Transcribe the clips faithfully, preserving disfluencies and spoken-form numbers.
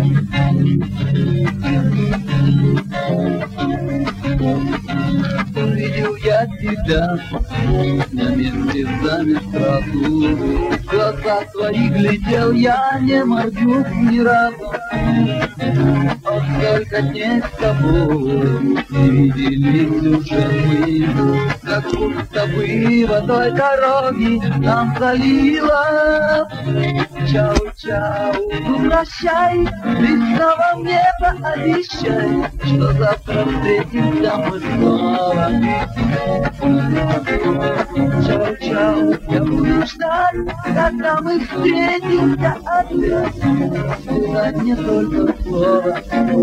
Увидел я тебя на месте замер сразу. В глаза свои глядел я, не моргнув ни разу. Вот сколько дней с тобой не виделись уже мы, как будто бы водой дороги нам залило. Чау-чау, ну прощай, ты снова мне пообещай, что завтра встретимся мы снова. Чау-чау, я буду ждать, когда мы встретимся опять. Сказать не только слово.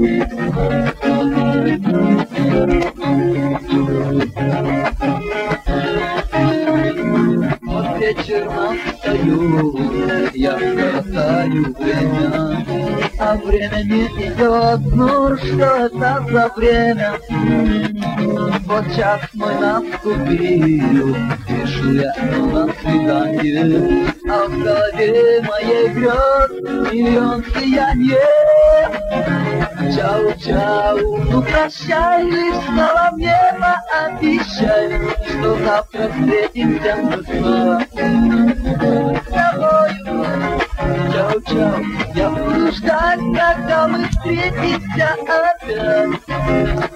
Вот вечер настаю, я коротаю время, а время не идет, ну что это за время? Вот час мой наступил, спешу я на свидание, а в голове моей грез миллион сияний. Чау-чау, ну прощай, лишь снова мне пообещай, что завтра встретимся мы снова с тобою. Чау-чау, я буду ждать, когда мы встретимся опять.